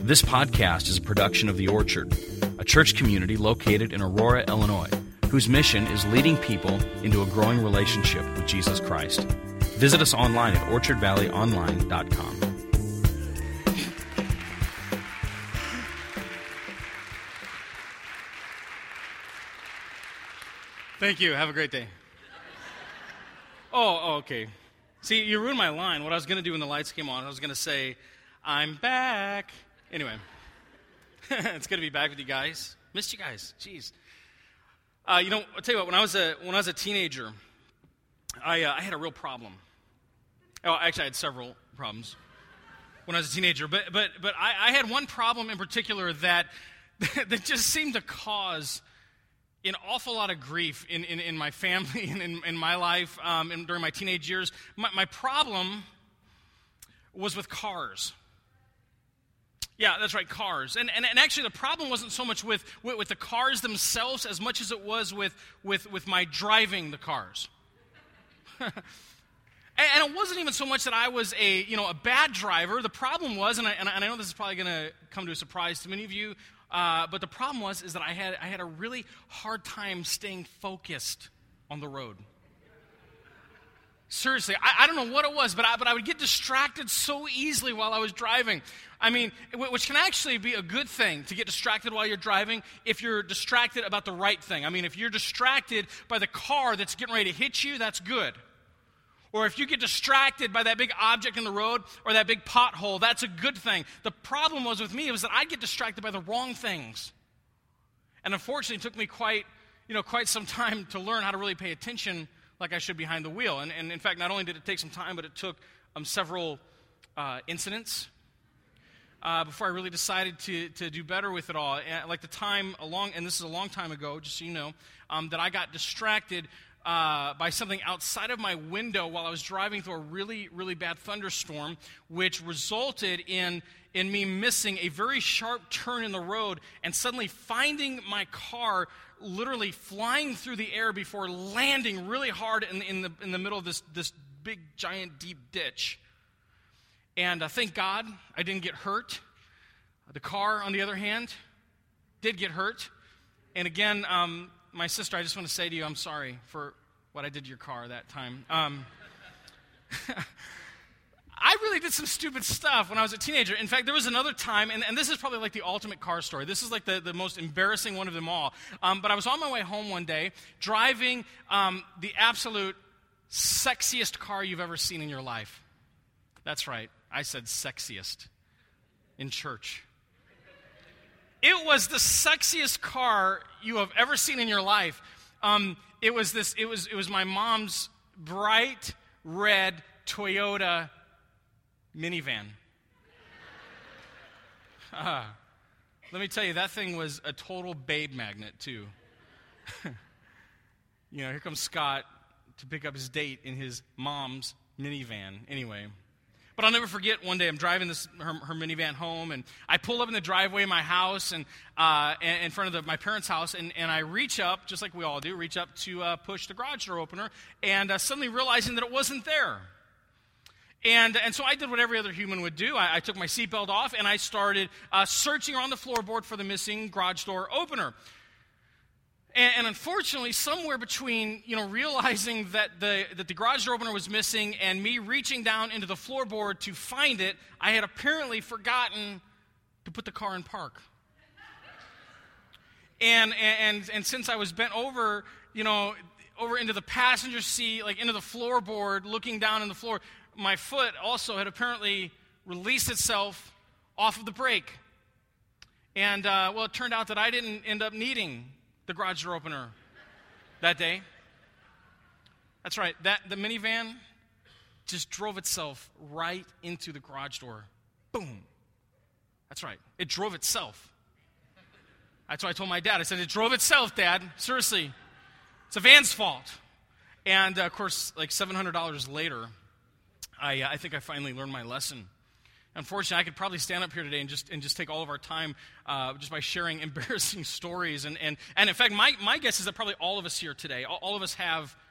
This podcast is a production of The Orchard, a church community located in Aurora, Illinois, whose mission is leading people into a growing relationship with Jesus Christ. Visit us online at orchardvalleyonline.com. Thank you. Have a great day. Oh, okay. See, you ruined my line. What I was going to do when the lights came on, I was going to say, I'm back. Anyway, it's good to be back with you guys. Missed you guys. Jeez. I'll tell you what. When I was a teenager, I had a real problem. Oh, actually, I had several problems when I was a teenager. But I had one problem in particular that just seemed to cause an awful lot of grief in my family and in my life and during my teenage years. My problem was with cars. Yeah, that's right, cars. And actually the problem wasn't so much with the cars themselves as much as it was with my driving the cars. And it wasn't even so much that I was a bad driver. The problem was, and I know this is probably going to come to a surprise to many of you, but the problem is that I had a really hard time staying focused on the road. Seriously, I don't know what it was, but I would get distracted so easily while I was driving. I mean, which can actually be a good thing, to get distracted while you're driving, if you're distracted about the right thing. I mean, if you're distracted by the car that's getting ready to hit you, that's good. Or if you get distracted by that big object in the road or that big pothole, that's a good thing. The problem was with me was that I'd get distracted by the wrong things. And unfortunately, it took me quite some time to learn how to really pay attention like I should behind the wheel. And in fact, not only did it take some time, but it took several incidents before I really decided to do better with it all. And like the time and this is a long time ago, just so you know, that I got distracted by something outside of my window while I was driving through a really, really bad thunderstorm, which resulted in me missing a very sharp turn in the road and suddenly finding my car literally flying through the air before landing really hard in the middle of this big, giant, deep ditch. And thank God I didn't get hurt. The car, on the other hand, did get hurt. And again, my sister, I just want to say to you, I'm sorry for what I did to your car that time. I really did some stupid stuff when I was a teenager. In fact, there was another time, and this is probably like the ultimate car story. This is like the most embarrassing one of them all. But I was on my way home one day, driving the absolute sexiest car you've ever seen in your life. That's right, I said sexiest in church. It was the sexiest car you have ever seen in your life. It was my mom's bright red Toyota minivan. Let me tell you, that thing was a total babe magnet too. Here comes Scott to pick up his date in his mom's minivan. Anyway. But I'll never forget, one day I'm driving her minivan home, and I pull up in the driveway of my house and in front of my parents' house, and I reach up, just like we all do, to push the garage door opener, and suddenly realizing that it wasn't there. And so I did what every other human would do. I took my seatbelt off, and I started searching around the floorboard for the missing garage door opener. And unfortunately, somewhere between realizing that the garage door opener was missing and me reaching down into the floorboard to find it, I had apparently forgotten to put the car in park. And since I was bent over, over into the passenger seat, like into the floorboard, looking down in the floor, my foot also had apparently released itself off of the brake. And it turned out that I didn't end up needing the garage door opener that day. That's right, the minivan just drove itself right into the garage door. Boom. That's right, it drove itself. That's what I told my dad. I said, it drove itself, Dad. Seriously. It's a van's fault. And, of course, like $700 later, I think I finally learned my lesson. Unfortunately, I could probably stand up here today and just take all of our time just by sharing embarrassing stories. And in fact, my guess is that probably all of us here today, all of us have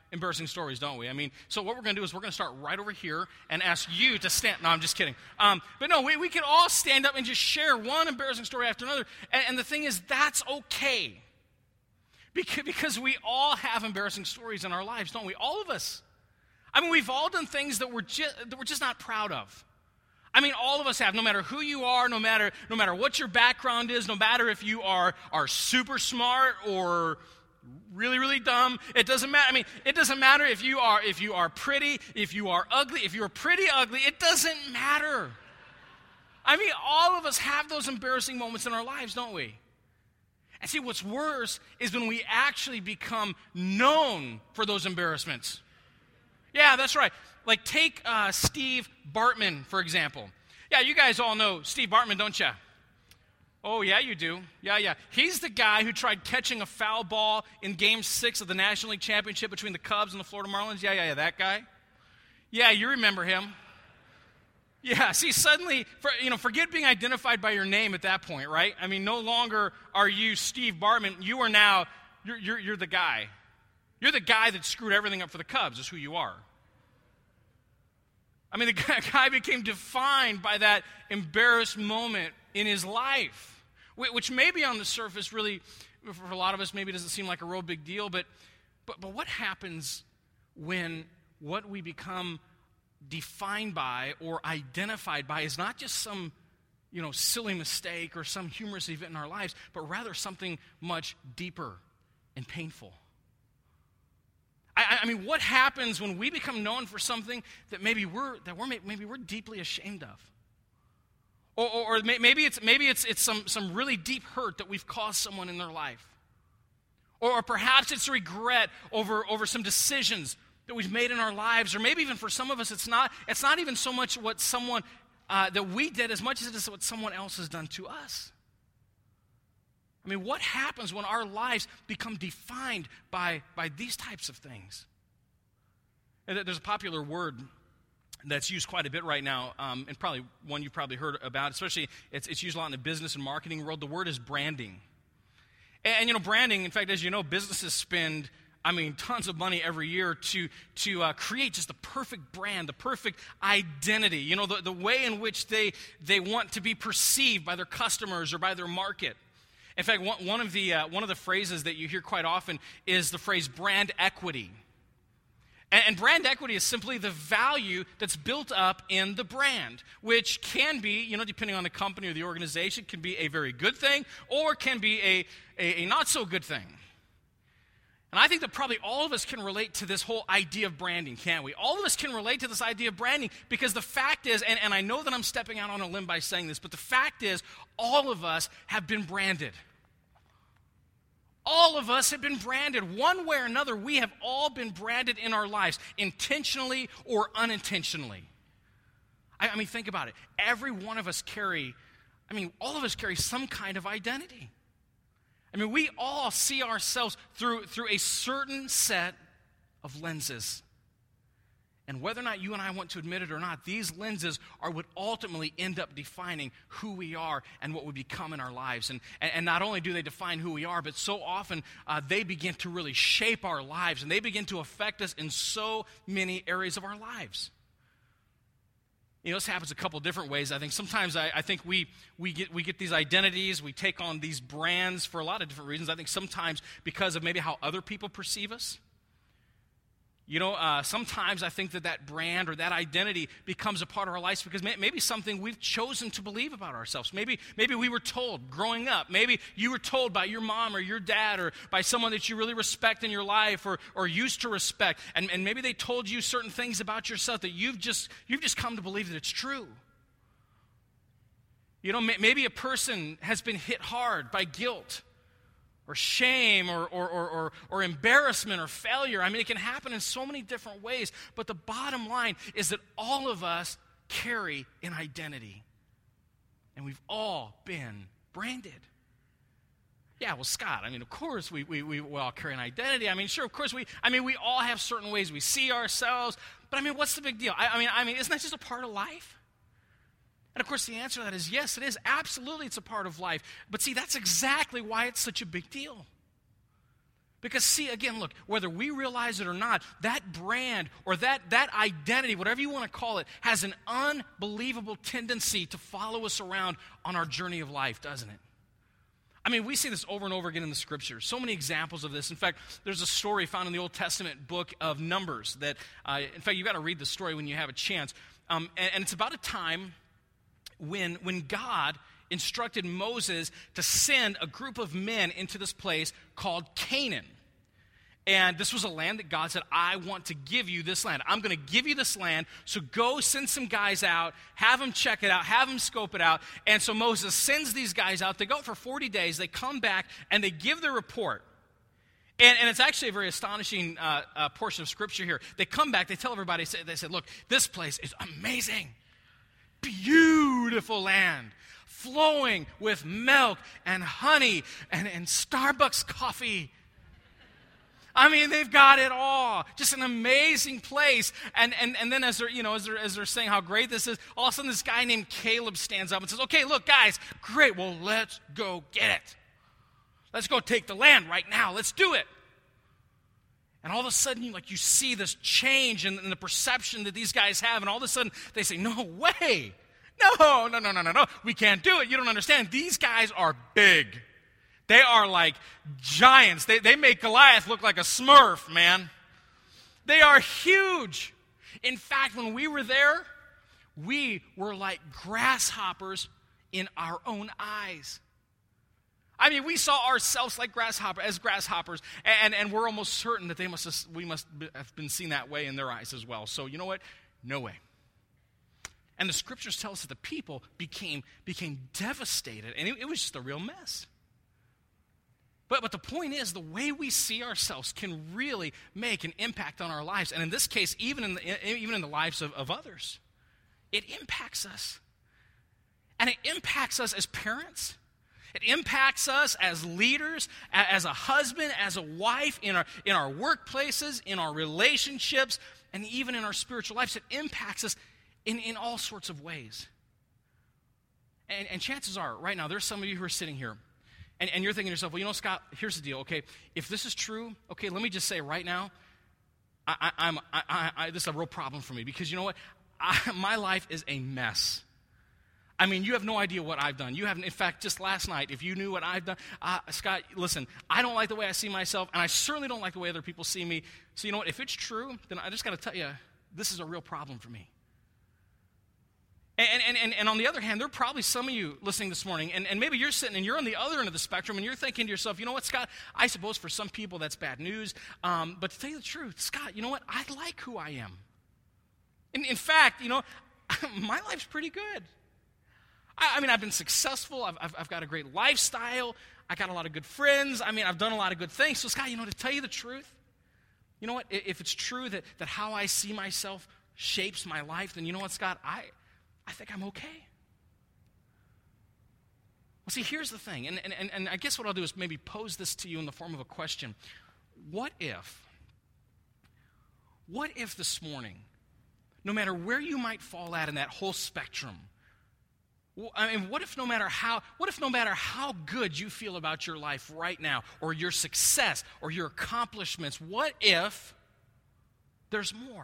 embarrassing stories, don't we? I mean, so what we're going to do is we're going to start right over here and ask you to stand. No, I'm just kidding. But no, we can all stand up and just share one embarrassing story after another. And the thing is, that's okay. Because we all have embarrassing stories in our lives, don't we? All of us. I mean, we've all done things that we're just not proud of. I mean, all of us have, no matter who you are, no matter what your background is, no matter if you are super smart or really, really dumb. It doesn't matter. I mean, it doesn't matter if you are pretty, if you are ugly. If you're pretty ugly, it doesn't matter. I mean, all of us have those embarrassing moments in our lives, don't we? And see, what's worse is when we actually become known for those embarrassments. Yeah, that's right. Like, take Steve Bartman, for example. Yeah, you guys all know Steve Bartman, don't you? Oh, yeah, you do. Yeah. He's the guy who tried catching a foul ball in Game 6 of the National League Championship between the Cubs and the Florida Marlins. Yeah, that guy. Yeah, you remember him. Yeah, see, suddenly, forget being identified by your name at that point, right? I mean, no longer are you Steve Bartman. You are now, you're the guy. You're the guy that screwed everything up for the Cubs, is who you are. I mean, the guy became defined by that embarrassed moment in his life, which maybe on the surface really, for a lot of us, maybe doesn't seem like a real big deal, but what happens when what we become defined by or identified by is not just some, silly mistake or some humorous event in our lives, but rather something much deeper and painful? I mean, what happens when we become known for something that maybe we're deeply ashamed of, or maybe it's some really deep hurt that we've caused someone in their life, or perhaps it's regret over some decisions that we've made in our lives, or maybe even for some of us it's not even so much what someone that we did as much as it is what someone else has done to us. I mean, what happens when our lives become defined by these types of things? And there's a popular word that's used quite a bit right now, and probably one you've probably heard about, especially it's used a lot in the business and marketing world. The word is branding. And branding, in fact, as you know, businesses spend, tons of money every year to create just the perfect brand, the perfect identity, the way in which they want to be perceived by their customers or by their market. In fact, one of the phrases that you hear quite often is the phrase brand equity. And brand equity is simply the value that's built up in the brand, which can be, depending on the company or the organization, can be a very good thing or can be a not so good thing. And I think that probably all of us can relate to this whole idea of branding, can't we? All of us can relate to this idea of branding because the fact is, and I know that I'm stepping out on a limb by saying this, but the fact is all of us have been branded. All of us have been branded. One way or another, we have all been branded in our lives, intentionally or unintentionally. I mean, think about it. Every one of us all of us carry some kind of identity. I mean, we all see ourselves through a certain set of lenses. And whether or not you and I want to admit it or not, these lenses are what ultimately end up defining who we are and what we become in our lives. And not only do they define who we are, but so often they begin to really shape our lives, and they begin to affect us in so many areas of our lives. This happens a couple different ways. I think sometimes I think we get these identities, we take on these brands for a lot of different reasons. I think sometimes because of maybe how other people perceive us. Sometimes I think that brand or that identity becomes a part of our lives because maybe something we've chosen to believe about ourselves. Maybe we were told growing up. Maybe you were told by your mom or your dad or by someone that you really respect in your life or used to respect. And maybe they told you certain things about yourself that you've just come to believe that it's true. Maybe a person has been hit hard by guilt or shame, or embarrassment, or failure. I mean, it can happen in so many different ways. But the bottom line is that all of us carry an identity. And we've all been branded. Yeah, well, Scott, of course we all carry an identity. Sure, of course we all have certain ways we see ourselves. But what's the big deal? Isn't that just a part of life? And of course, the answer to that is yes, it is. Absolutely, it's a part of life. But see, that's exactly why it's such a big deal. Because see, again, look, whether we realize it or not, that brand or that identity, whatever you want to call it, has an unbelievable tendency to follow us around on our journey of life, doesn't it? I mean, we see this over and over again in the Scriptures. So many examples of this. In fact, there's a story found in the Old Testament book of Numbers that, in fact, you've got to read the story when you have a chance. And it's about a time when God instructed Moses to send a group of men into this place called Canaan. And this was a land that God said, I want to give you this land. I'm going to give you this land, so go send some guys out, have them check it out, have them scope it out. And so Moses sends these guys out. They go out for 40 days. They come back, and they give their report. And it's actually a very astonishing portion of Scripture here. They come back, they tell everybody, they said, look, this place is amazing. Beautiful land. Flowing with milk and honey and Starbucks coffee. I mean, they've got it all. Just an amazing place. And then as they're saying how great this is, all of a sudden this guy named Caleb stands up and says, okay, look, guys, great. Well, let's go get it. Let's go take the land right now. Let's do it. And all of a sudden, you see this change in the perception that these guys have. And all of a sudden, they say, no way. No. We can't do it. You don't understand. These guys are big. They are like giants. They make Goliath look like a Smurf, man. They are huge. In fact, when we were there, we were like grasshoppers in our own eyes. I mean, we saw ourselves like grasshoppers, and we're almost certain that we must have been seen that way in their eyes as well. So you know what? No way. And the Scriptures tell us that the people became devastated, and it was just a real mess. But the point is, the way we see ourselves can really make an impact on our lives, and in this case, even in the lives of others. It impacts us. And it impacts us as parents. It impacts us as leaders, as a husband, as a wife, in our workplaces, in our relationships, and even in our spiritual lives. It impacts us in all sorts of ways. And chances are, right now, there's some of you who are sitting here, and you're thinking to yourself, well, Scott, here's the deal, okay? If this is true, okay, let me just say right now, this is a real problem for me, because you know what? My life is a mess. I mean, you have no idea what I've done. You haven't. In fact, just last night, if you knew what I've done, Scott, listen, I don't like the way I see myself, and I certainly don't like the way other people see me. So you know what? If it's true, then I just got to tell you, this is a real problem for me. And on the other hand, there are probably some of you listening this morning, and maybe you're sitting and you're on the other end of the spectrum, and you're thinking to yourself, you know what, Scott, I suppose for some people that's bad news, but to tell you the truth, Scott, you know what, I like who I am. In fact, my life's pretty good. I mean, I've been successful, I've got a great lifestyle, I got a lot of good friends, I mean, I've done a lot of good things. So Scott, to tell you the truth, you know what, if it's true that how I see myself shapes my life, then you know what, Scott, I think I'm okay. Well, see, here's the thing, and I guess what I'll do is maybe pose this to you in the form of a question. What if this morning, no matter where you might fall at in that whole spectrum, I mean, what if no matter how good you feel about your life right now, or your success, or your accomplishments, what if there's more?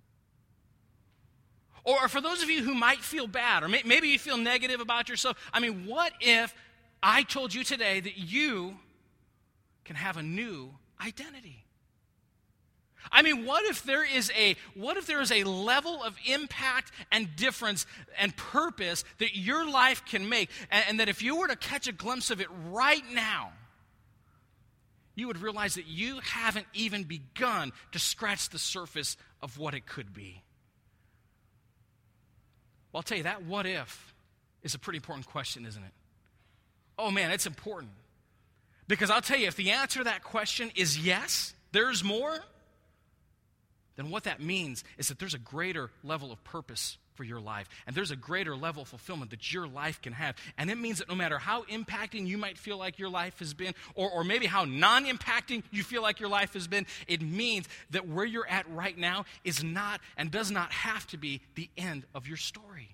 Or for those of you who might feel bad, or maybe you feel negative about yourself, I mean, what if I told you today that you can have a new identity? I mean, what if there is a level of impact and difference and purpose that your life can make, and that if you were to catch a glimpse of it right now, you would realize that you haven't even begun to scratch the surface of what it could be. Well, I'll tell you, that what if is a pretty important question, isn't it? Oh man, it's important. Because I'll tell you, if the answer to that question is yes, there's more, then what that means is that there's a greater level of purpose for your life. And there's a greater level of fulfillment that your life can have. And it means that no matter how impacting you might feel like your life has been, or maybe how non-impacting you feel like your life has been, it means that where you're at right now is not and does not have to be the end of your story.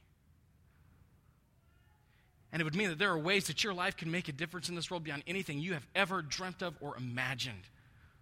And it would mean that there are ways that your life can make a difference in this world beyond anything you have ever dreamt of or imagined.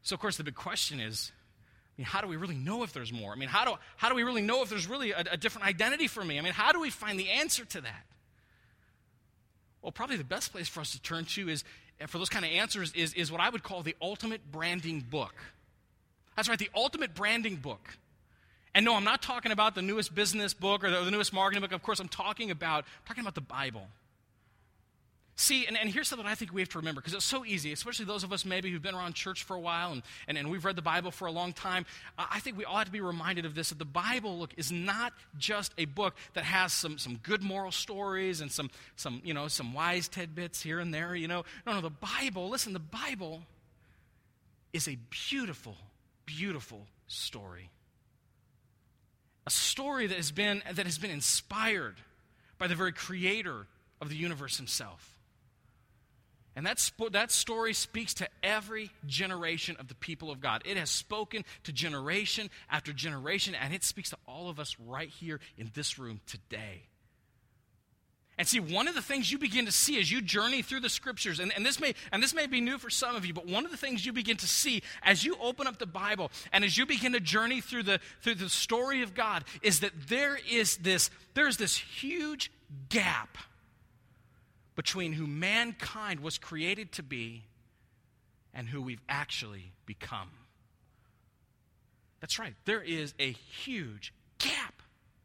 So, of course, the big question is, how do we really know if there's more? How do we really know if there's really a different identity for me? How do we find the answer to that? Well, probably the best place for us to turn to is, for those kind of answers, is what I would call the ultimate branding book. That's right, the ultimate branding book. And no, I'm not talking about the newest business book or the newest marketing book. Of course, I'm talking about the Bible. See, and here's something I think we have to remember, because it's so easy, especially those of us maybe who've been around church for a while and we've read the Bible for a long time. I think we all have to be reminded of this, that the Bible, look, is not just a book that has some good moral stories and some wise tidbits here and there, No, the Bible, listen, the Bible is a beautiful, beautiful story. A story that has been inspired by the very creator of the universe himself. And that story speaks to every generation of the people of God. It has spoken to generation after generation, and it speaks to all of us right here in this room today. And see, one of the things you begin to see as you journey through the Scriptures, and this may be new for some of you, but one of the things you begin to see as you open up the Bible and as you begin to journey through the story of God is that there's this huge gap between who mankind was created to be and who we've actually become. That's right, there is a huge gap.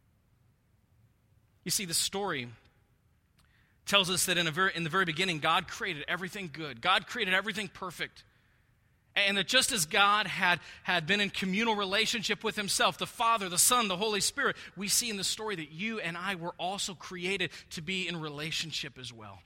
You see, the story tells us that in the very beginning, God created everything good. God created everything perfect. And that just as God had been in communal relationship with himself, the Father, the Son, the Holy Spirit, we see in the story that you and I were also created to be in relationship as well.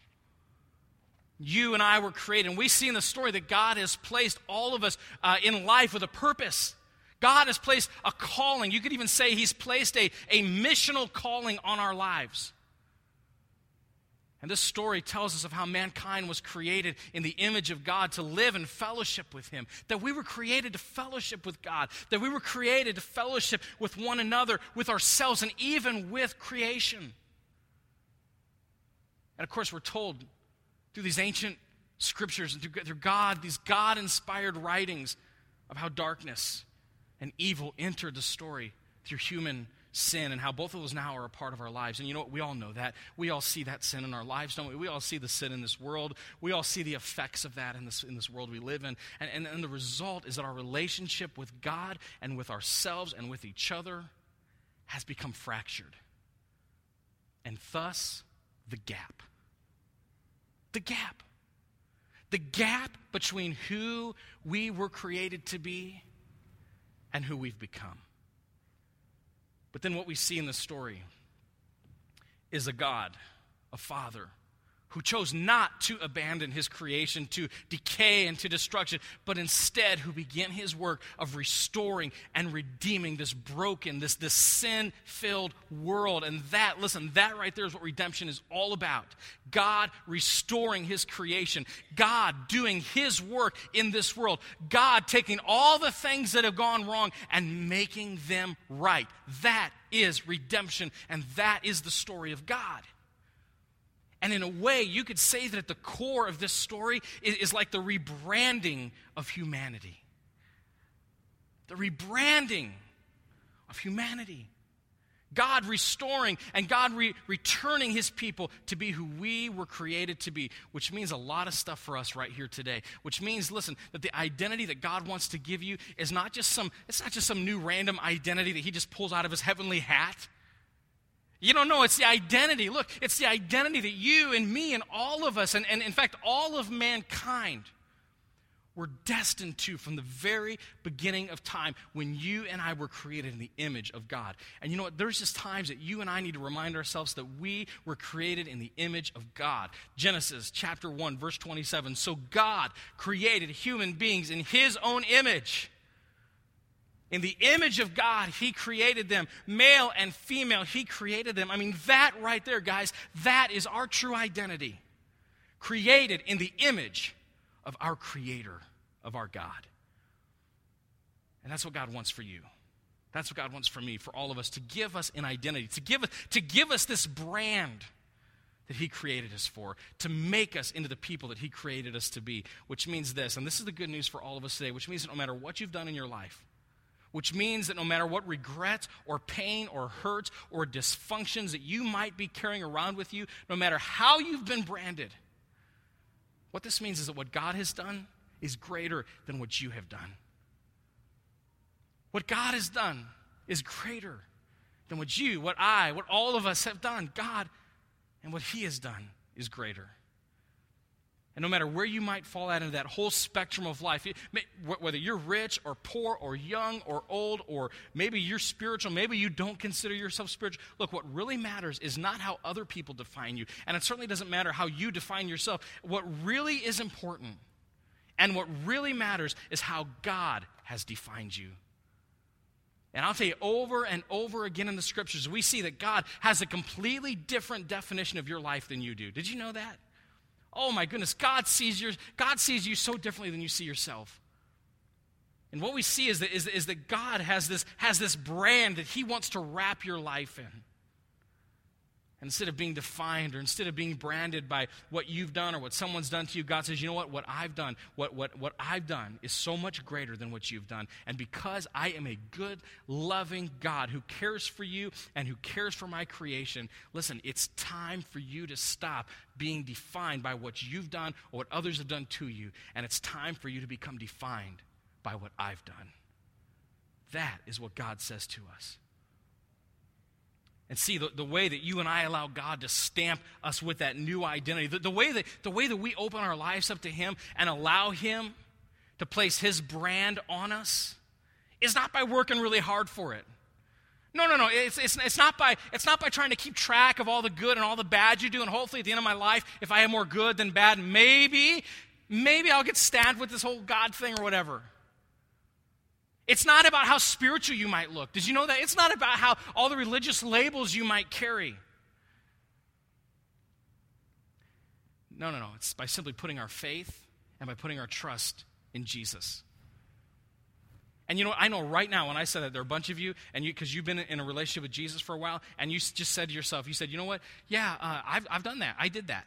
You and I were created, and we see in the story that God has placed all of us in life with a purpose. God has placed a calling. You could even say he's placed a missional calling on our lives. And this story tells us of how mankind was created in the image of God to live in fellowship with him. That we were created to fellowship with God. That we were created to fellowship with one another, with ourselves, and even with creation. And of course, we're told through these ancient scriptures and through God, these God-inspired writings of how darkness and evil entered the story through human sin, and how both of those now are a part of our lives. And you know what? We all know that. We all see that sin in our lives, don't we? We all see the sin in this world. We all see the effects of that in this world we live in. And the result is that our relationship with God and with ourselves and with each other has become fractured. And thus, the gap. The gap. The gap between who we were created to be and who we've become. But then what we see in the story is a God, a Father, who chose not to abandon his creation to decay and to destruction, but instead who began his work of restoring and redeeming this broken, this sin-filled world. And that right there is what redemption is all about. God restoring his creation. God doing his work in this world. God taking all the things that have gone wrong and making them right. That is redemption, and that is the story of God. And in a way, you could say that at the core of this story is like the rebranding of humanity. The rebranding of humanity. God restoring and God returning his people to be who we were created to be, which means a lot of stuff for us right here today. Which means, listen, that the identity that God wants to give you is not just some new random identity that he just pulls out of his heavenly hat. You don't know, it's the identity. Look, it's the identity that you and me and all of us, and in fact, all of mankind were destined to from the very beginning of time when you and I were created in the image of God. And you know what? There's just times that you and I need to remind ourselves that we were created in the image of God. Genesis chapter 1, verse 27. So God created human beings in his own image. In the image of God, he created them. Male and female, he created them. I mean, that right there, guys, that is our true identity. Created in the image of our Creator, of our God. And that's what God wants for you. That's what God wants for me, for all of us, to give us an identity, to give us this brand that he created us for, to make us into the people that he created us to be, which means this, and this is the good news for all of us today, which means that no matter what you've done in your life, which means that no matter what regrets or pain or hurts or dysfunctions that you might be carrying around with you, no matter how you've been branded, what this means is that what God has done is greater than what you have done. What God has done is greater than what you, what I, what all of us have done. God and what he has done is greater. And no matter where you might fall out into that whole spectrum of life, whether you're rich or poor or young or old, or maybe you're spiritual, maybe you don't consider yourself spiritual, look, what really matters is not how other people define you. And it certainly doesn't matter how you define yourself. What really is important and what really matters is how God has defined you. And I'll tell you, over and over again in the scriptures, we see that God has a completely different definition of your life than you do. Did you know that? Oh my goodness, God sees you so differently than you see yourself. And what we see is that God has this brand that he wants to wrap your life in. And instead of being defined or instead of being branded by what you've done or what someone's done to you, God says, you know what I've done, what I've done is so much greater than what you've done. And because I am a good, loving God who cares for you and who cares for my creation, listen, it's time for you to stop being defined by what you've done or what others have done to you. And it's time for you to become defined by what I've done. That is what God says to us. And see, the way that you and I allow God to stamp us with that new identity, the way that we open our lives up to him and allow him to place his brand on us is not by working really hard for it. No. It's not by trying to keep track of all the good and all the bad you do, and hopefully at the end of my life, if I have more good than bad, maybe I'll get stabbed with this whole God thing or whatever. It's not about how spiritual you might look. Did you know that? It's not about how all the religious labels you might carry. No. It's by simply putting our faith and by putting our trust in Jesus. And you know, I know right now when I said that, there are a bunch of you, and because you've been in a relationship with Jesus for a while, and you just said to yourself, you said, you know what? Yeah, I've done that. I did that.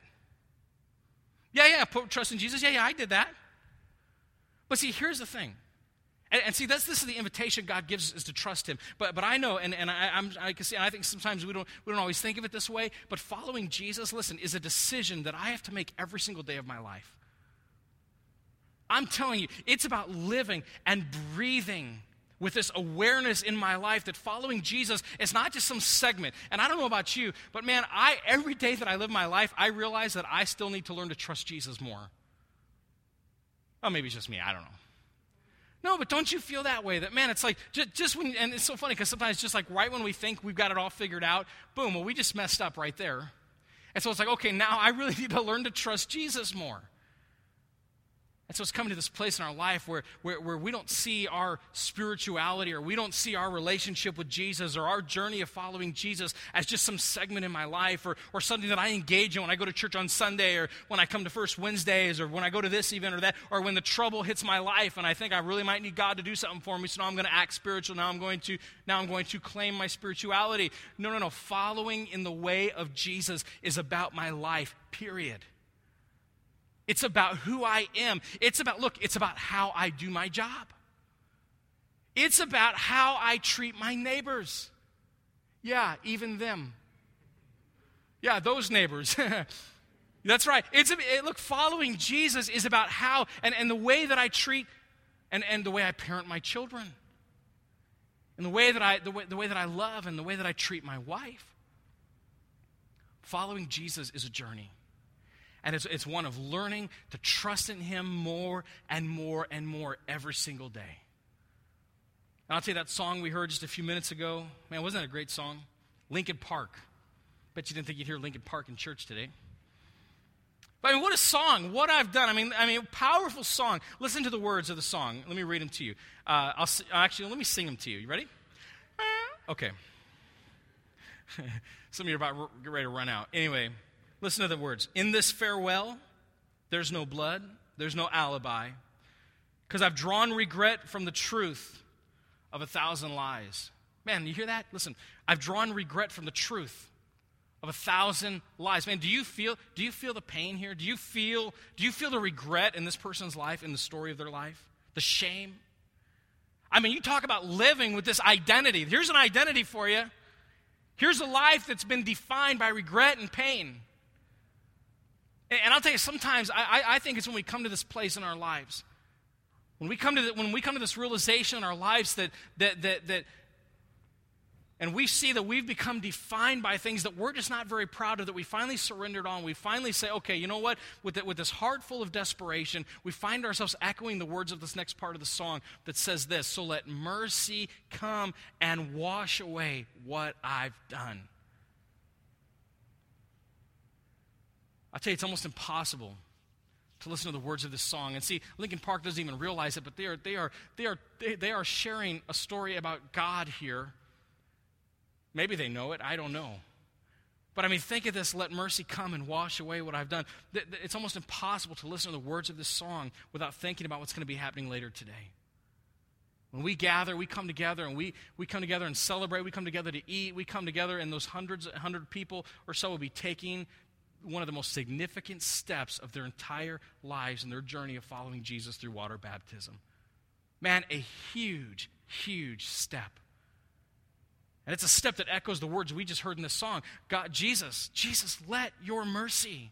Yeah, put trust in Jesus. Yeah, I did that. But see, here's the thing. And see, this is the invitation God gives us, is to trust him. But I know, and I can see, and I think sometimes we don't always think of it this way, but following Jesus, listen, is a decision that I have to make every single day of my life. I'm telling you, it's about living and breathing with this awareness in my life that following Jesus is not just some segment. And I don't know about you, but man, every day that I live my life, I realize that I still need to learn to trust Jesus more. Oh, maybe it's just me, I don't know. No, but don't you feel that way? That, man, it's like, just when, and it's so funny because sometimes just like right when we think we've got it all figured out, boom, well, we just messed up right there. And so it's like, okay, now I really need to learn to trust Jesus more. And so it's coming to this place in our life where we don't see our spirituality or we don't see our relationship with Jesus or our journey of following Jesus as just some segment in my life or something that I engage in when I go to church on Sunday or when I come to First Wednesdays or when I go to this event or that, or when the trouble hits my life and I think I really might need God to do something for me, so now I'm going to act spiritual, now I'm going to claim my spirituality. No. Following in the way of Jesus is about my life, period. It's about who I am. It's about how I do my job. It's about how I treat my neighbors. Yeah, even them. Yeah, those neighbors. That's right. Look, following Jesus is about how and the way that I treat and the way I parent my children. And the way that I love and the way that I treat my wife. Following Jesus is a journey. And it's one of learning to trust in him more and more and more every single day. And I'll tell you, that song we heard just a few minutes ago, man, wasn't that a great song? Linkin Park. Bet you didn't think you'd hear Linkin Park in church today. But I mean, what a song, what I've done. I mean, powerful song. Listen to the words of the song. Let me read them to you. Let me sing them to you. You ready? Okay. Some of you are about to get ready to run out. Anyway. Listen to the words. In this farewell, there's no blood, there's no alibi, because I've drawn regret from the truth of 1,000 lies. Man, you hear that? Listen, I've drawn regret from the truth of 1,000 lives. Man, do you feel the pain here? Do you feel the regret in this person's life, in the story of their life? The shame? I mean, you talk about living with this identity. Here's an identity for you. Here's a life that's been defined by regret and pain. And I'll tell you, sometimes I think it's when we come to this place in our lives, when we come to this realization in our lives that and we see that we've become defined by things that we're just not very proud of, that we finally surrendered on. We finally say, okay, you know what? With this heart full of desperation, we find ourselves echoing the words of this next part of the song that says this: so let mercy come and wash away what I've done. I'll tell you, it's almost impossible to listen to the words of this song. And see, Lincoln Park doesn't even realize it, but they are sharing a story about God here. Maybe they know it, I don't know. But I mean, think of this: let mercy come and wash away what I've done. It's almost impossible to listen to the words of this song without thinking about what's going to be happening later today. When we gather, we come together, and we come together and celebrate. We come together to eat. We come together, and those 100 people or so will be taking one of the most significant steps of their entire lives in their journey of following Jesus through water baptism. Man, a huge, huge step. And it's a step that echoes the words we just heard in this song. God, Jesus, let your mercy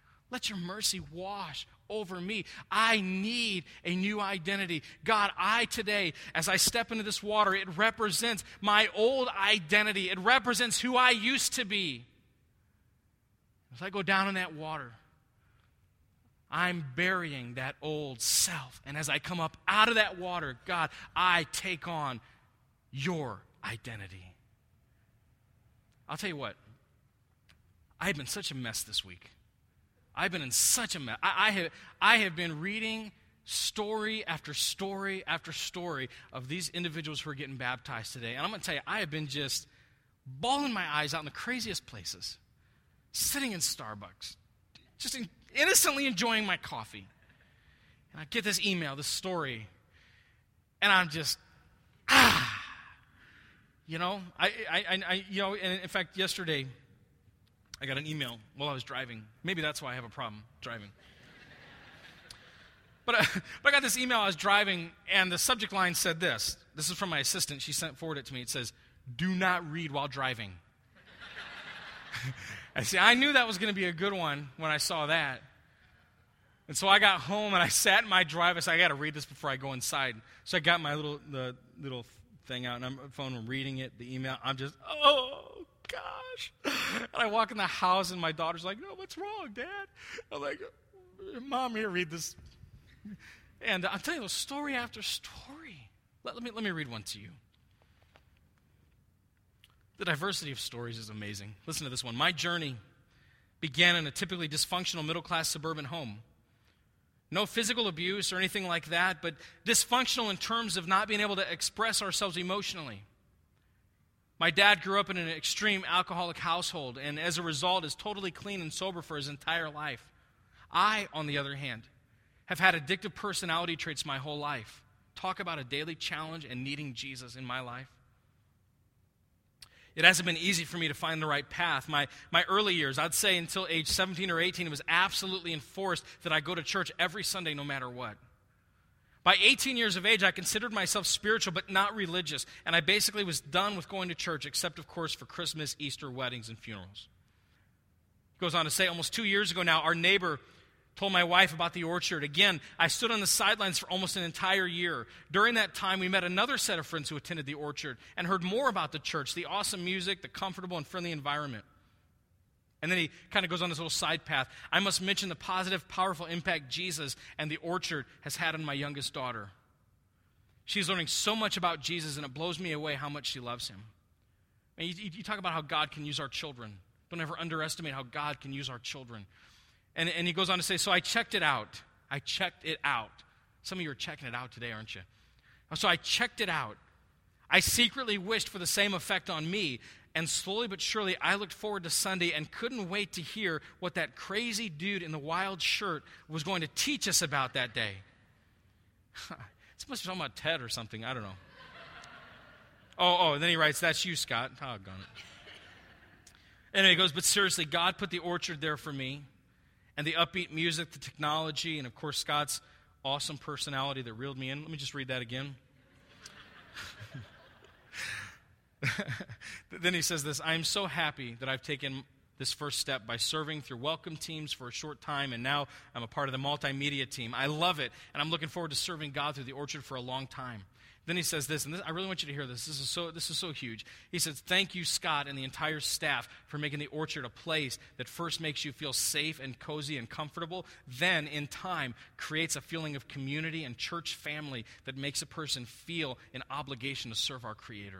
wash over me. I need a new identity. God, today, as I step into this water, it represents my old identity. It represents who I used to be. As I go down in that water, I'm burying that old self. And as I come up out of that water, God, I take on your identity. I'll tell you what, I've been such a mess this week. I've been in such a mess. I have been reading story after story after story of these individuals who are getting baptized today. And I'm going to tell you, I have been just bawling my eyes out in the craziest places, sitting in Starbucks, just innocently enjoying my coffee. And I get this email, this story, and I'm just, You know, and in fact, yesterday, I got an email while I was driving. Maybe that's why I have a problem driving. But I got this email, I was driving, and the subject line said this. This is from my assistant. She forwarded it to me. It says, "Do not read while driving." I knew that was going to be a good one when I saw that. And so I got home, and I sat in my drive. I said, I got to read this before I go inside. So I got my little thing out, and I'm on my phone, I'm reading it, the email. I'm just, oh, gosh. And I walk in the house, and my daughter's like, "No, what's wrong, Dad?" I'm like, "Mom, here, read this." And I'm telling you, story after story. Let me read one to you. The diversity of stories is amazing. Listen to this one. My journey began in a typically dysfunctional middle-class suburban home. No physical abuse or anything like that, but dysfunctional in terms of not being able to express ourselves emotionally. My dad grew up in an extreme alcoholic household, and as a result is totally clean and sober for his entire life. I, on the other hand, have had addictive personality traits my whole life. Talk about a daily challenge and needing Jesus in my life. It hasn't been easy for me to find the right path. My early years, I'd say until age 17 or 18, it was absolutely enforced that I go to church every Sunday no matter what. By 18 years of age, I considered myself spiritual but not religious, and I basically was done with going to church, except, of course, for Christmas, Easter, weddings, and funerals. He goes on to say, almost 2 years ago now, our neighbor told my wife about the Orchard. Again, I stood on the sidelines for almost an entire year. During that time, we met another set of friends who attended the Orchard and heard more about the church, the awesome music, the comfortable and friendly environment. And then he kind of goes on this little side path. I must mention the positive, powerful impact Jesus and the Orchard has had on my youngest daughter. She's learning so much about Jesus, and it blows me away how much she loves him. And you talk about how God can use our children. Don't ever underestimate how God can use our children. And he goes on to say, so I checked it out. I checked it out. Some of you are checking it out today, aren't you? So I checked it out. I secretly wished for the same effect on me, and slowly but surely I looked forward to Sunday and couldn't wait to hear what that crazy dude in the wild shirt was going to teach us about that day. This must be talking about Ted or something. I don't know. Oh, and then he writes, "That's you, Scott." Oh, gone it. Anyway, he goes, but seriously, God put the orchard there for me, and the upbeat music, the technology, and of course Scott's awesome personality that reeled me in. Let me just read that again. Then he says this, I am so happy that I've taken this first step by serving through welcome teams for a short time, and now I'm a part of the multimedia team. I love it, and I'm looking forward to serving God through the orchard for a long time. Then he says this, and I really want you to hear this. This is so huge. He says, thank you, Scott, and the entire staff for making the orchard a place that first makes you feel safe and cozy and comfortable, then, in time, creates a feeling of community and church family that makes a person feel an obligation to serve our Creator.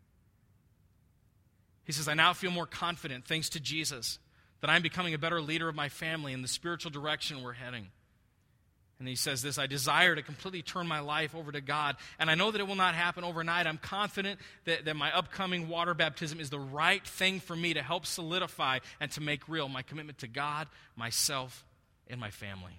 He says, I now feel more confident, thanks to Jesus, that I'm becoming a better leader of my family in the spiritual direction we're heading. And he says this, I desire to completely turn my life over to God, and I know that it will not happen overnight. I'm confident that my upcoming water baptism is the right thing for me to help solidify and to make real my commitment to God, myself, and my family.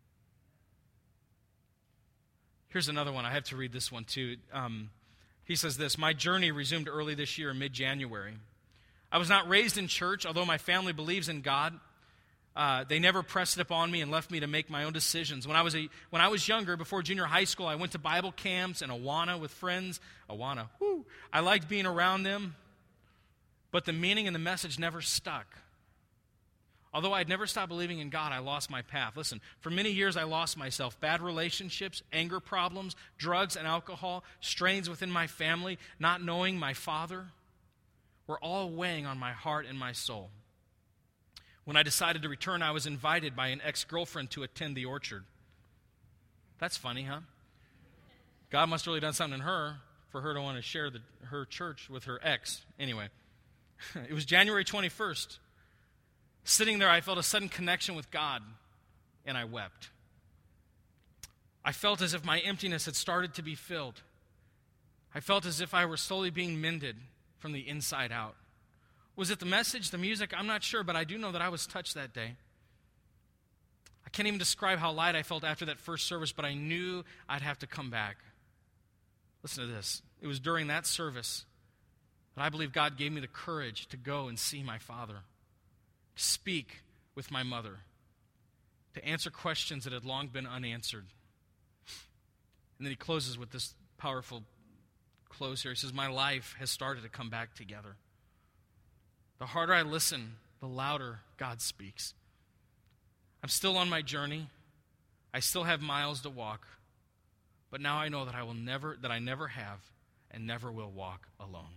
Here's another one. I have to read this one too. He says this, my journey resumed early this year, mid-January. I was not raised in church, although my family believes in God. They never pressed it upon me and left me to make my own decisions. When I was younger, before junior high school, I went to Bible camps and Awana with friends. Awana, whoo! I liked being around them, but the meaning and the message never stuck. Although I'd never stopped believing in God, I lost my path. Listen, for many years I lost myself. Bad relationships, anger problems, drugs and alcohol, strains within my family, not knowing my Father, were all weighing on my heart and my soul. When I decided to return, I was invited by an ex-girlfriend to attend the orchard. That's funny, huh? God must have really done something in her for her to want to share her church with her ex. Anyway, it was January 21st. Sitting there, I felt a sudden connection with God, and I wept. I felt as if my emptiness had started to be filled. I felt as if I were slowly being mended from the inside out. Was it the message, the music? I'm not sure, but I do know that I was touched that day. I can't even describe how light I felt after that first service, but I knew I'd have to come back. Listen to this. It was during that service that I believe God gave me the courage to go and see my Father, to speak with my mother, to answer questions that had long been unanswered. And then he closes with this powerful close here. He says, my life has started to come back together. The harder I listen, the louder God speaks. I'm still on my journey. I still have miles to walk. But now I know that I never have and never will walk alone.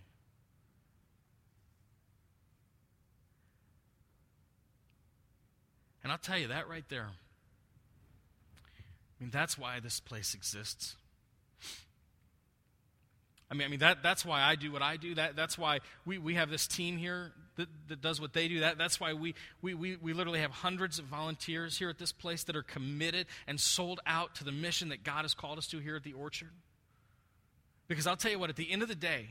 And I'll tell you that right there. I mean, that's why this place exists. I mean that's why I do what I do. That's why we have this team here that does what they do. That's why we literally have hundreds of volunteers here at this place that are committed and sold out to the mission that God has called us to here at the Orchard. Because I'll tell you what, at the end of the day,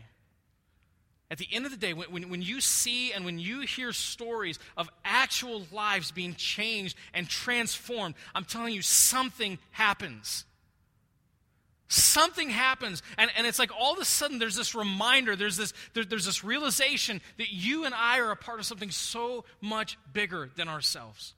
when you see and when you hear stories of actual lives being changed and transformed, I'm telling you, something happens. Something happens, and it's like all of a sudden there's this reminder, there's this realization that you and I are a part of something so much bigger than ourselves.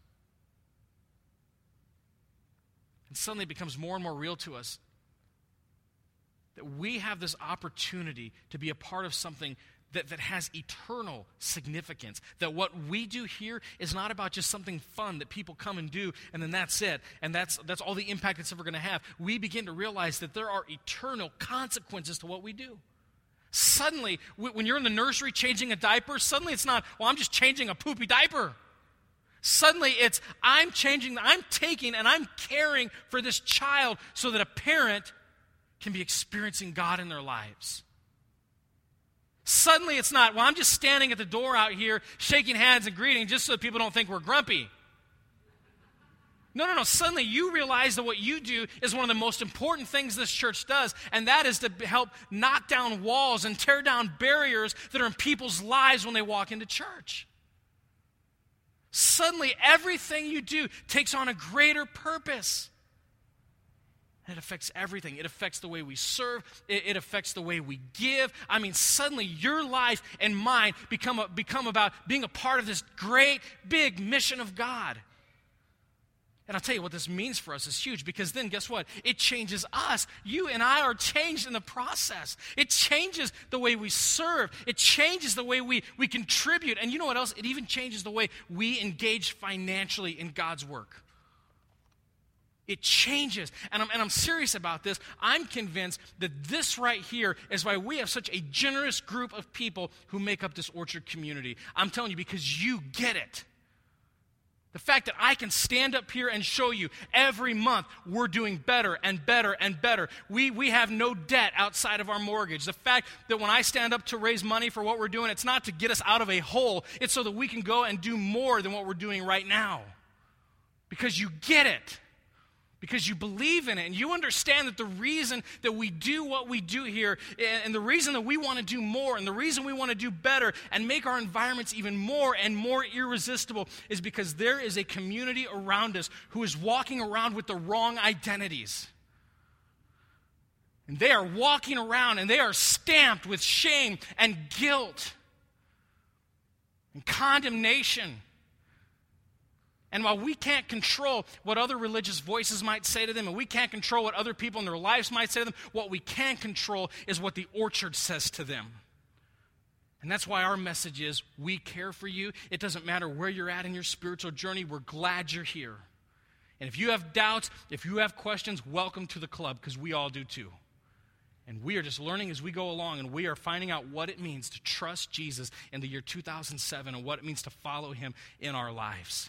And suddenly it becomes more and more real to us that we have this opportunity to be a part of something that has eternal significance. That what we do here is not about just something fun that people come and do, and then that's it, and that's all the impact it's ever going to have. We begin to realize that there are eternal consequences to what we do. Suddenly, when you're in the nursery changing a diaper, suddenly it's not, well, I'm just changing a poopy diaper. Suddenly it's, I'm taking and I'm caring for this child so that a parent can be experiencing God in their lives. Suddenly it's not, well, I'm just standing at the door out here shaking hands and greeting just so that people don't think we're grumpy. No. Suddenly you realize that what you do is one of the most important things this church does, and that is to help knock down walls and tear down barriers that are in people's lives when they walk into church. Suddenly everything you do takes on a greater purpose. It affects everything. It affects the way we serve. It affects the way we give. I mean, suddenly your life and mine become about being a part of this great, big mission of God. And I'll tell you what this means for us is huge, because then guess what? It changes us. You and I are changed in the process. It changes the way we serve. It changes the way we contribute. And you know what else? It even changes the way we engage financially in God's work. It changes. And I'm serious about this. I'm convinced that this right here is why we have such a generous group of people who make up this Orchard community. I'm telling you, because you get it. The fact that I can stand up here and show you every month we're doing better and better and better. We have no debt outside of our mortgage. The fact that when I stand up to raise money for what we're doing, it's not to get us out of a hole. It's so that we can go and do more than what we're doing right now. Because you get it. Because you believe in it, and you understand that the reason that we do what we do here, and the reason that we want to do more, and the reason we want to do better, and make our environments even more and more irresistible, is because there is a community around us who is walking around with the wrong identities. And they are walking around, and they are stamped with shame and guilt and condemnation. And while we can't control what other religious voices might say to them, and we can't control what other people in their lives might say to them, what we can control is what the Orchard says to them. And that's why our message is, we care for you. It doesn't matter where you're at in your spiritual journey. We're glad you're here. And if you have doubts, if you have questions, welcome to the club, because we all do too. And we are just learning as we go along, and we are finding out what it means to trust Jesus in the year 2007 and what it means to follow him in our lives.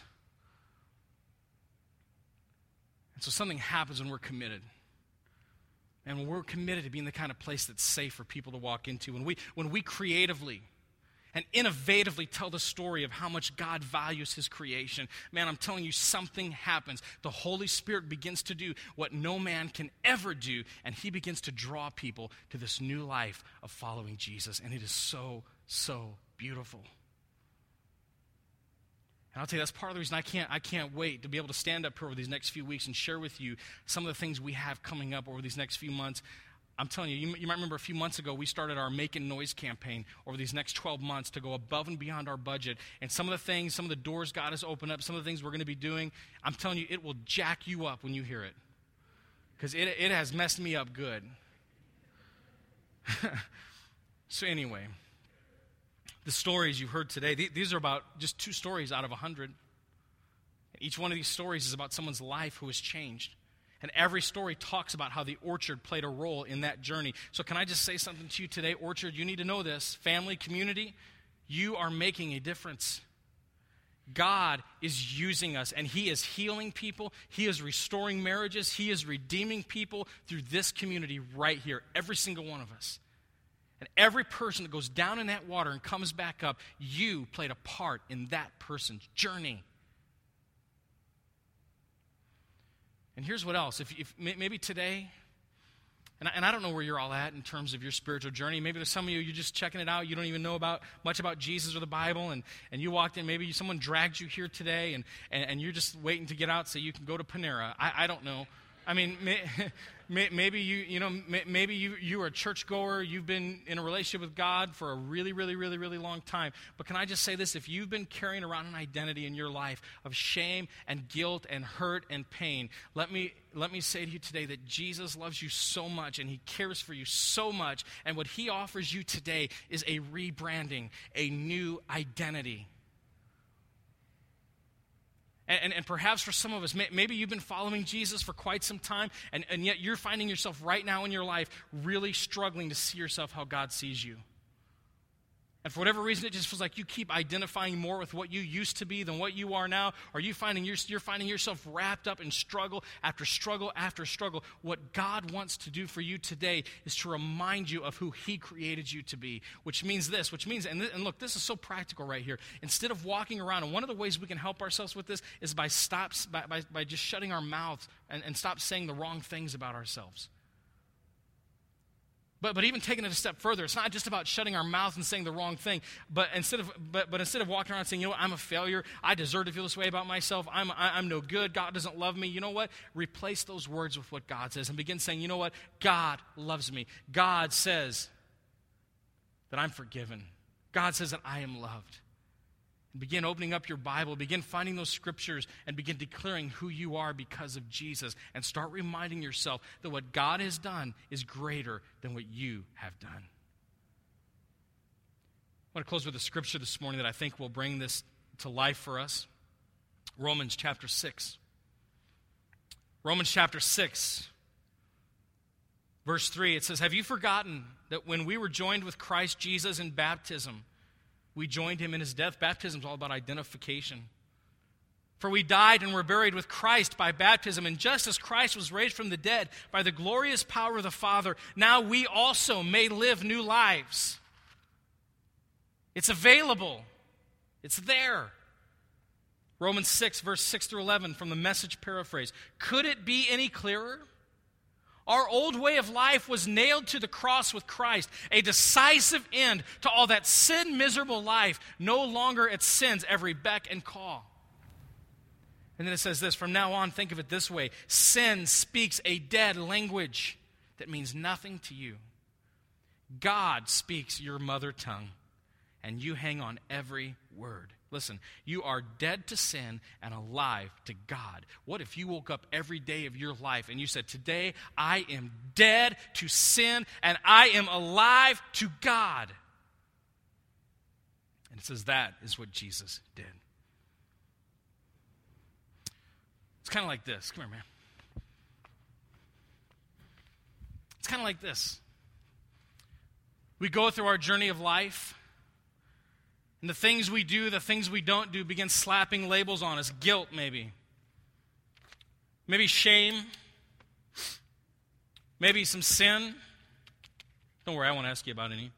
And so something happens when we're committed. And when we're committed to being the kind of place that's safe for people to walk into, when we creatively and innovatively tell the story of how much God values his creation, man, I'm telling you, something happens. The Holy Spirit begins to do what no man can ever do, and he begins to draw people to this new life of following Jesus. And it is so, so beautiful. And I'll tell you, that's part of the reason I can't wait to be able to stand up here over these next few weeks and share with you some of the things we have coming up over these next few months. I'm telling you, you might remember a few months ago, we started our Making Noise campaign over these next 12 months to go above and beyond our budget. And some of the things, some of the doors God has opened up, some of the things we're going to be doing, I'm telling you, it will jack you up when you hear it. Because it has messed me up good. So anyway, the stories you heard today, these are about just 2 stories out of 100. And each one of these stories is about someone's life who has changed. And every story talks about how the Orchard played a role in that journey. So can I just say something to you today? Orchard, you need to know this. Family, community, you are making a difference. God is using us, and he is healing people. He is restoring marriages. He is redeeming people through this community right here, every single one of us. And every person that goes down in that water and comes back up, you played a part in that person's journey. And here's what else. If maybe today, and I don't know where you're all at in terms of your spiritual journey. Maybe there's some of you, you're just checking it out. You don't even know much about Jesus or the Bible. And you walked in, maybe someone dragged you here today, and you're just waiting to get out so you can go to Panera. I don't know. I mean, maybe you are a churchgoer. You've been in a relationship with God for a really, really, really, really long time. But can I just say this? If you've been carrying around an identity in your life of shame and guilt and hurt and pain, let me say to you today that Jesus loves you so much and he cares for you so much. And what he offers you today is a rebranding, a new identity. And perhaps for some of us, maybe you've been following Jesus for quite some time, and yet you're finding yourself right now in your life really struggling to see yourself how God sees you. And for whatever reason, it just feels like you keep identifying more with what you used to be than what you are now, or you're finding yourself wrapped up in struggle after struggle after struggle. What God wants to do for you today is to remind you of who he created you to be, which means, and look, this is so practical right here. Instead of walking around, and one of the ways we can help ourselves with this is by just shutting our mouths and stop saying the wrong things about ourselves. But even taking it a step further, it's not just about shutting our mouths and saying the wrong thing. But instead of walking around saying, you know what, I'm a failure, I deserve to feel this way about myself, I'm no good, God doesn't love me, you know what? Replace those words with what God says and begin saying, you know what, God loves me. God says that I'm forgiven. God says that I am loved. Begin opening up your Bible, begin finding those scriptures, and begin declaring who you are because of Jesus. And start reminding yourself that what God has done is greater than what you have done. I want to close with a scripture this morning that I think will bring this to life for us. Romans chapter 6. Romans chapter 6, verse 3, it says, "Have you forgotten that when we were joined with Christ Jesus in baptism, we joined him in his death?" Baptism is all about identification. "For we died and were buried with Christ by baptism, and just as Christ was raised from the dead by the glorious power of the Father, now we also may live new lives." It's available. It's there. Romans 6, verse 6 through 11 from the Message paraphrase. Could it be any clearer? Our old way of life was nailed to the cross with Christ, a decisive end to all that sin-miserable life, no longer at sin's every beck and call. And then it says this, from now on, think of it this way. Sin speaks a dead language that means nothing to you. God speaks your mother tongue, and you hang on every word. Listen, you are dead to sin and alive to God. What if you woke up every day of your life and you said, today I am dead to sin and I am alive to God? And it says that is what Jesus did. It's kind of like this. Come here, man. It's kind of like this. We go through our journey of life, and the things we do, the things we don't do begin slapping labels on us. Guilt, maybe. Maybe shame. Maybe some sin. Don't worry, I won't ask you about any.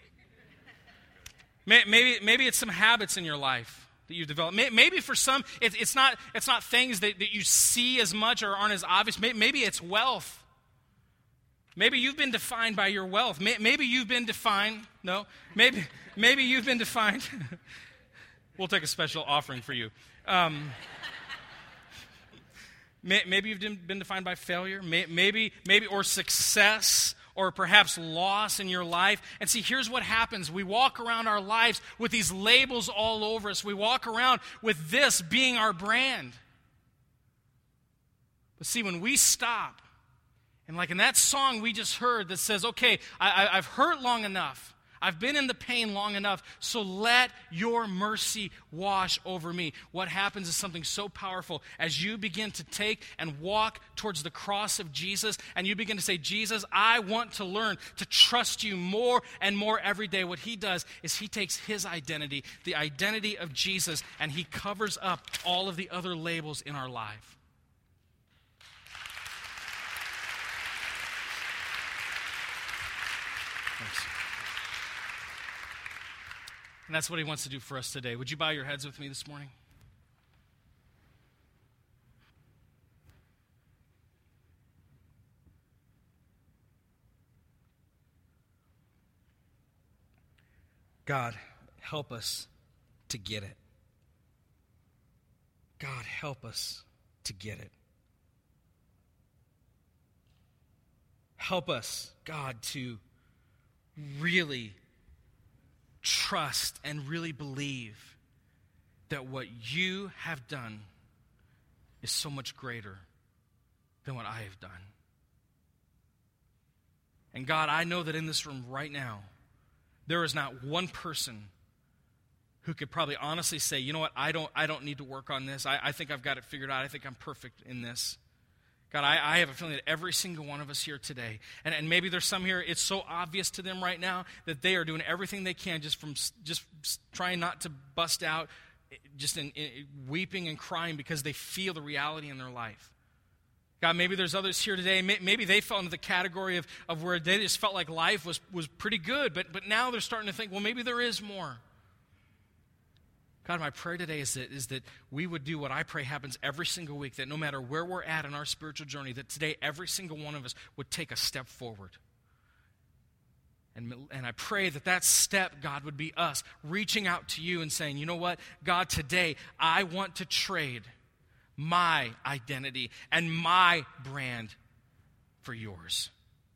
Maybe it's some habits in your life that you've developed. Maybe for some, it's not things that you see as much or aren't as obvious. Maybe it's wealth. Maybe you've been defined by your wealth. Maybe you've been defined. No. Maybe you've been defined. We'll take a special offering for you. Maybe you've been defined by failure. Maybe or success, or perhaps loss in your life. And see, here's what happens. We walk around our lives with these labels all over us. We walk around with this being our brand. But see, when we stop, and like in that song we just heard that says, okay, I've hurt long enough. I've been in the pain long enough, so let your mercy wash over me. What happens is something so powerful. As you begin to take and walk towards the cross of Jesus, and you begin to say, Jesus, I want to learn to trust you more and more every day. What he does is he takes his identity, the identity of Jesus, and he covers up all of the other labels in our life. Thanks. And that's what he wants to do for us today. Would you bow your heads with me this morning? God, help us to get it. God, help us to get it. Help us, God, to really trust and really believe that what you have done is so much greater than what I have done. And God, I know that in this room right now, there is not one person who could probably honestly say, you know what, I don't need to work on this. I think I've got it figured out. I think I'm perfect in this. God, I have a feeling that every single one of us here today, and maybe there's some here, it's so obvious to them right now that they are doing everything they can just trying not to bust out, just in weeping and crying because they feel the reality in their life. God, maybe there's others here today, maybe they fell into the category of where they just felt like life was pretty good, but now they're starting to think, well, maybe there is more. God, my prayer today is that we would do what I pray happens every single week, that no matter where we're at in our spiritual journey, that today every single one of us would take a step forward. And I pray that step, God, would be us reaching out to you and saying, you know what, God, today I want to trade my identity and my brand for yours.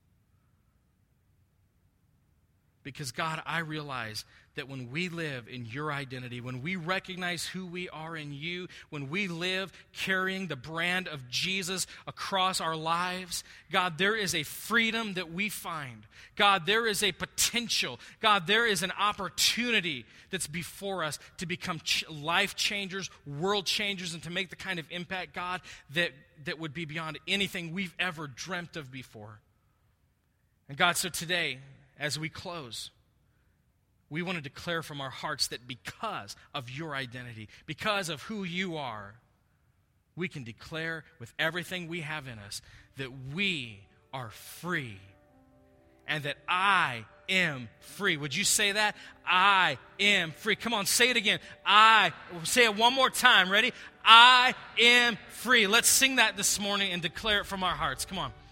Because, God, I realize that when we live in your identity, when we recognize who we are in you, when we live carrying the brand of Jesus across our lives, God, there is a freedom that we find. God, there is a potential. God, there is an opportunity that's before us to become life changers, world changers, and to make the kind of impact, God, that would be beyond anything we've ever dreamt of before. And God, so today, as we close, we want to declare from our hearts that because of your identity, because of who you are, we can declare with everything we have in us that we are free and that I am free. Would you say that? I am free. Come on, say it again. Say it one more time. Ready? I am free. Let's sing that this morning and declare it from our hearts. Come on.